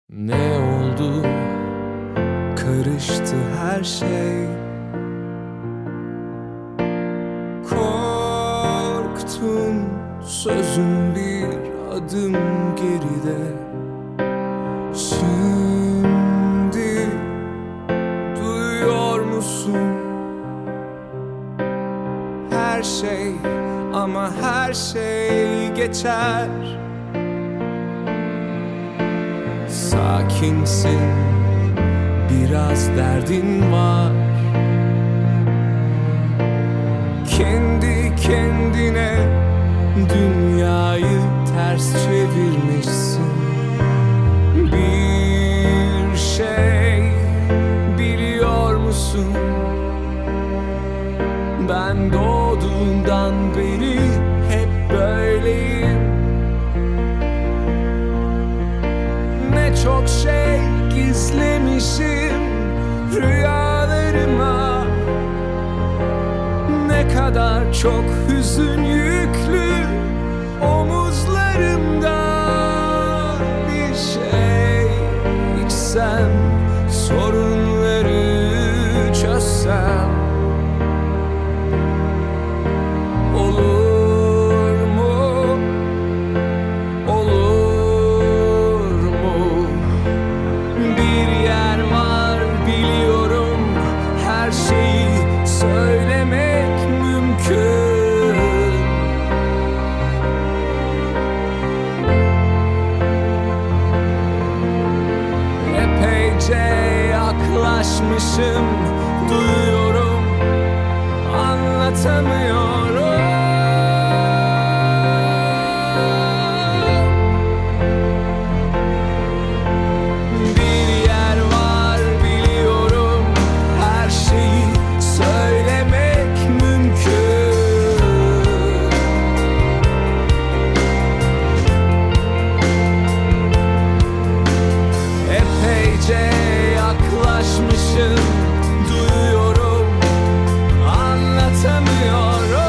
Ne oldu? Karıştı her şey. Korktum, sözüm bir adım geride. Şimdi duyuyor musun? Her şey, ama her şey geçer. Sakinsin, biraz derdin var. Kendi kendine dünyayı ters çevirmişsin. Bir şey biliyor musun? Ben doğduğumdan beri hep böyleyim. Ne çok şey gizlemişim rüyalarıma. Ne kadar çok hüzün yüklü omuzlarımda. Bir şey içsem, sorunları çözsem olur mu? Olur mu? Bir yer var biliyorum, her şeyi söylemek mümkün. Epeyce yaklaşmışım, duyuyorum, anlatamıyorum. Bir yer var biliyorum, her şeyi söylemek mümkün. Epeyce yaklaşmışım, duyuyorum, anlatamıyorum.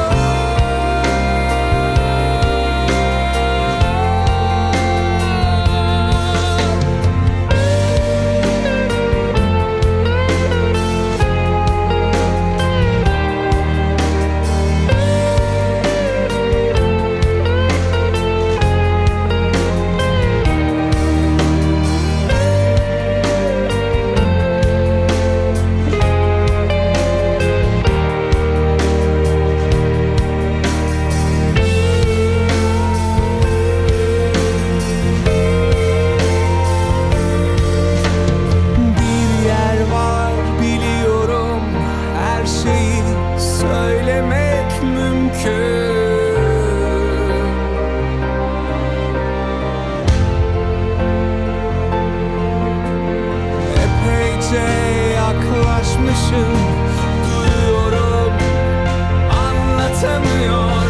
Bir yer var biliyorum, her şeyi söylemek mümkün. Epeyce yaklaşmışım, duyuyorum, anlatamıyorum.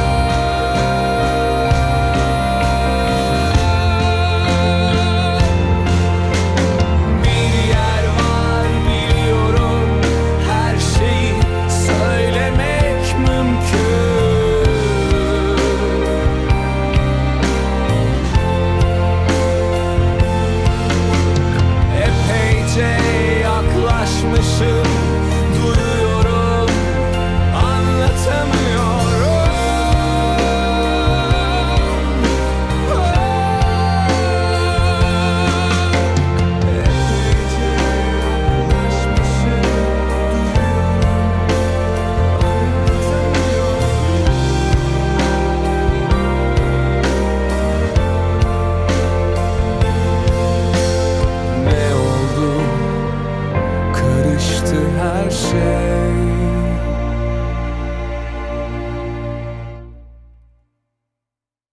Bir yer var biliyorum, her şeyi söylemek mümkün. Epeyce yaklaşmışım, duyuyorum, anlatamıyorum. Epeyce yaklaşmışım, ne oldu? Karıştı her şey.